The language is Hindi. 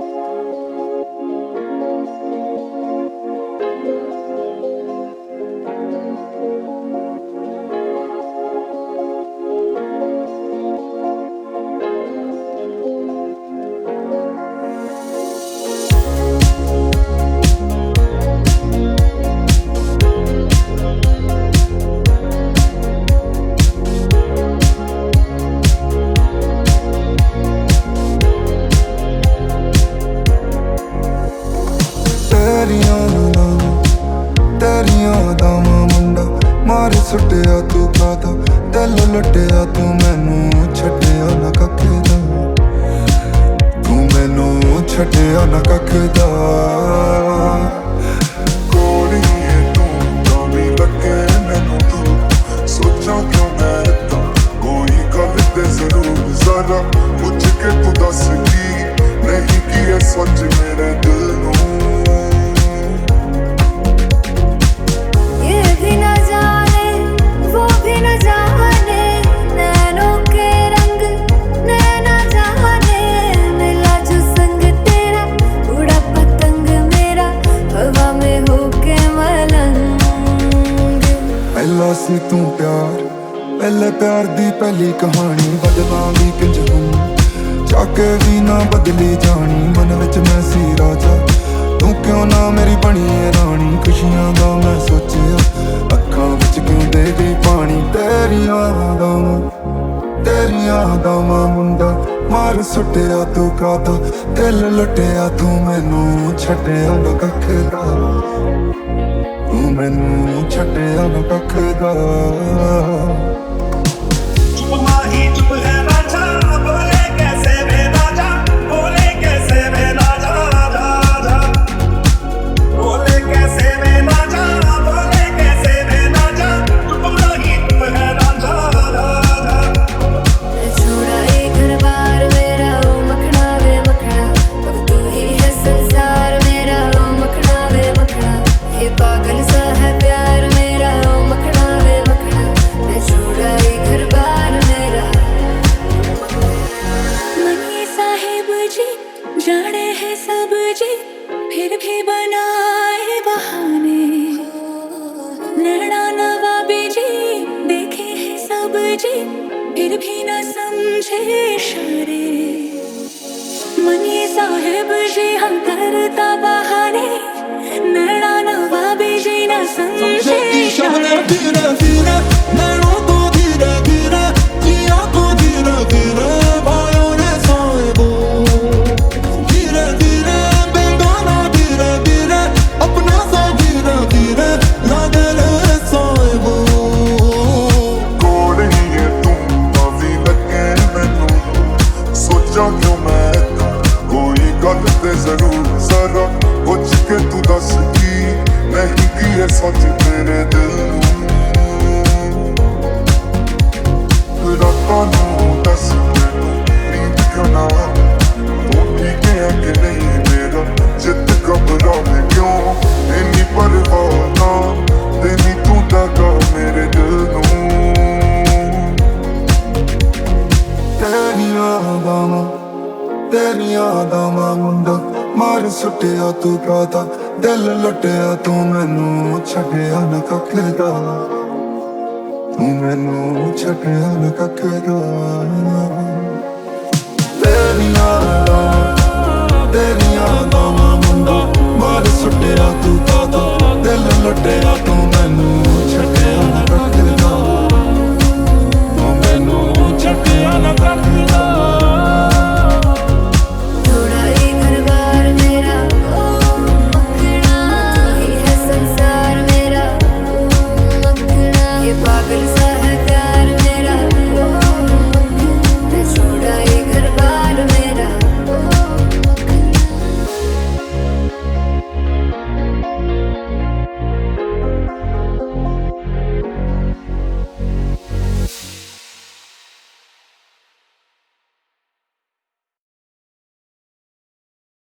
तेरियां दावां मुंडा मार सुटिया तू कादा दिल लुटिया तू मैनू छड्डिया ना कखे दा तू मैनू छड्डिया ना कखे दा कोली है तू तावी लगे मैनू तू सोचा क्यों मैं इतना कोई गल ते जरूर जरा पूछ के तू दस की नहीं की है सच मेरे दिल नू सी तू प्यार पहले प्यार दी पहली कहानी बदलांगी किंज हूं जाके भी ना बदली जानी मन विच मैं सी राजा तू क्यों ना मेरी बनी है रानी खुशियां दा मैं सोचिया अखां विच क्यों दे गई पानी तेरियां दावां मुंडा मार सुटिया तू कादा दिल लुटिया तू मैनू छड्डिया ना कखे दा तू मैनू छड्डिया ना कखे दा चुप माही चुप है राजा बोले कैसे वे राजा बोले कैसे वे राजा राजा बोले कैसे वे राजा बोले कैसे वे राजा चुप माही चुप है राजा राजा छोड़ा ये घर बार मेरा ओ मखना वे मखना अब तू ही है संसार मेरा ओ मखना वे मखना ये पागल सा है प्यार मेरा ओ मखना वे मखना मैं छोड़ा ये घर बार मेरा मनी साहिब जी जाने हैं सब जी फिर भी बनाए बहाने नैना नवाबी जी देखे हैं सब जी फिर भी न समझे इशारे मनी साहिब जी हम करता बहाने नैना नवाबी जी न समझे इशारे धीरे धीरे नैनों को धीरे धीरे जिया को धीरे धीरे भाइयों ने साहिबो धीरे धीरे बेगाना धीरे धीरे अपना सा धीरे धीरे लागे रे साहिबो कोल ही है तू तावी लगे मैनू सोचा क्यों मैं इतना कोई गल ते जरूर जरा पूछ के तू दस की नहीं की है सच मेरे दिल नू रातां नू दस मैनू नींद क्यों ना तू ठीक है कि नहीं मेरा चित घबरावे क्यों इन्नी परवाह ना तेरी तू दगा मेरे दिल नू तेरियां दावां मुंडा मार सुटिया तू कादा दिल लुटिया तू मैनू छड्डिया ना कखे दा तू मैनू छड्डिया ना कखे दा